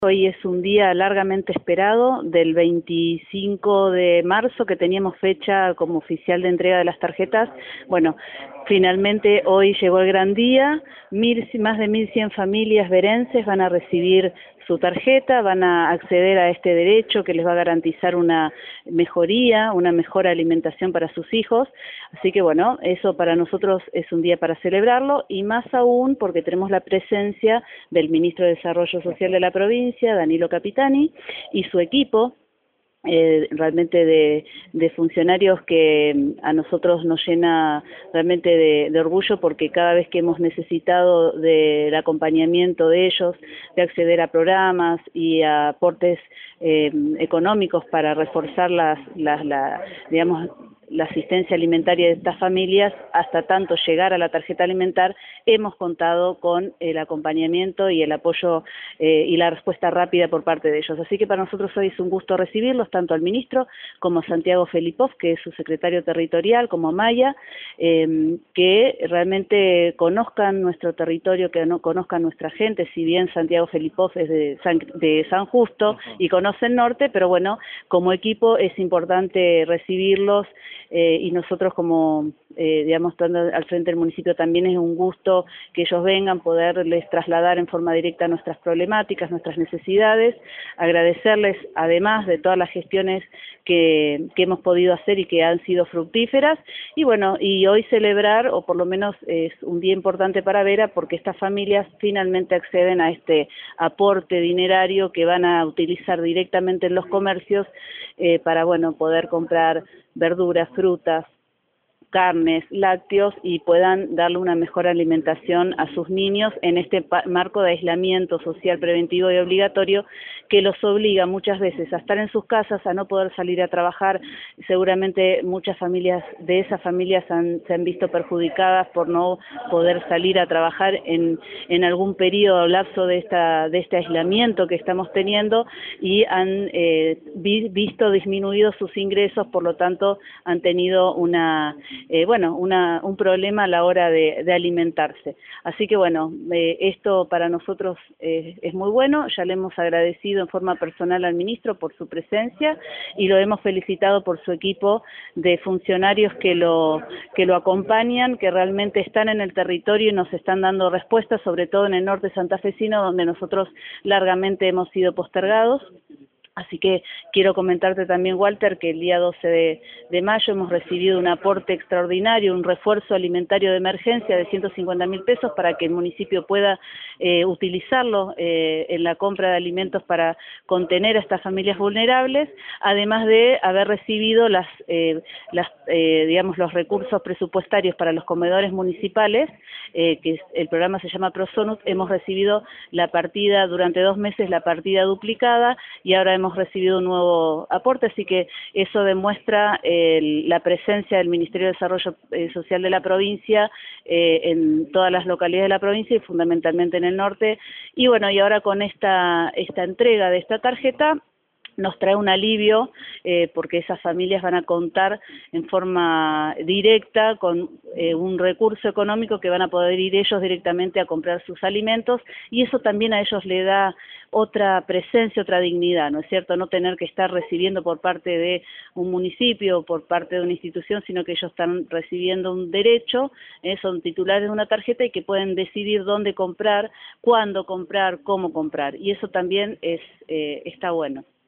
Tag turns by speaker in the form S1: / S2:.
S1: Hoy es un día largamente esperado, del 25 de marzo, que teníamos fecha como oficial de entrega de las tarjetas. Bueno, finalmente hoy llegó el gran día. Más de 1.100 familias verenses van a recibir su tarjeta, van a acceder a este derecho que les va a garantizar una mejoría, una mejor alimentación para sus hijos. Así que bueno, eso para nosotros es un día para celebrarlo, y más aún porque tenemos la presencia del Ministro de Desarrollo Social de la provincia, Danilo Capitani, y su equipo, realmente de funcionarios que a nosotros nos llena realmente de orgullo, porque cada vez que hemos necesitado del acompañamiento de ellos, de acceder a programas y a aportes económicos para reforzar digamos, la asistencia alimentaria de estas familias, hasta tanto llegar a la tarjeta alimentar, hemos contado con el acompañamiento y el apoyo y la respuesta rápida por parte de ellos. Así que para nosotros hoy es un gusto recibirlos, tanto al ministro como a Santiago Felipov, que es su secretario territorial, como a Maya, que realmente conozcan nuestro territorio, que no conozcan nuestra gente. Si bien Santiago Felipov es de San Justo y conoce el norte, pero bueno, como equipo es importante recibirlos, y nosotros como, digamos, estando al frente del municipio, también es un gusto que ellos vengan, poderles trasladar en forma directa nuestras problemáticas, nuestras necesidades, agradecerles además de todas las gestiones que hemos podido hacer y que han sido fructíferas, y bueno, y hoy celebrar, o por lo menos es un día importante para Vera, porque estas familias finalmente acceden a este aporte dinerario que van a utilizar directamente en los comercios para, bueno, poder comprar verduras, frutas, carnes, lácteos, y puedan darle una mejor alimentación a sus niños en este marco de aislamiento social preventivo y obligatorio, que los obliga muchas veces a estar en sus casas, a no poder salir a trabajar. Seguramente muchas familias de esas familias se han visto perjudicadas por no poder salir a trabajar en algún periodo o lapso de este aislamiento que estamos teniendo, y han visto disminuidos sus ingresos, por lo tanto han tenido un problema a la hora de alimentarse. Así que bueno, esto para nosotros es muy bueno. Ya le hemos agradecido en forma personal al ministro por su presencia, y lo hemos felicitado por su equipo de funcionarios que lo acompañan, que realmente están en el territorio y nos están dando respuestas, sobre todo en el norte santafesino, donde nosotros largamente hemos sido postergados. Así que quiero comentarte también, Walter, que el día 12 de mayo hemos recibido un aporte extraordinario, un refuerzo alimentario de emergencia de 150.000 pesos para que el municipio pueda utilizarlo en la compra de alimentos para contener a estas familias vulnerables, además de haber recibido digamos, los recursos presupuestarios para los comedores municipales, que el programa se llama Prosonus. Hemos recibido la partida durante 2 meses, la partida duplicada, y ahora hemos recibido un nuevo aporte, así que eso demuestra la presencia del Ministerio de Desarrollo Social de la provincia en todas las localidades de la provincia, y fundamentalmente en el norte. Y bueno, y ahora con esta entrega de esta tarjeta nos trae un alivio, porque esas familias van a contar en forma directa con un recurso económico que van a poder ir ellos directamente a comprar sus alimentos, y eso también a ellos le da otra presencia, otra dignidad, ¿no es cierto? No tener que estar recibiendo por parte de un municipio o por parte de una institución, sino que ellos están recibiendo un derecho, son titulares de una tarjeta, y que pueden decidir dónde comprar, cuándo comprar, cómo comprar, y eso también está bueno.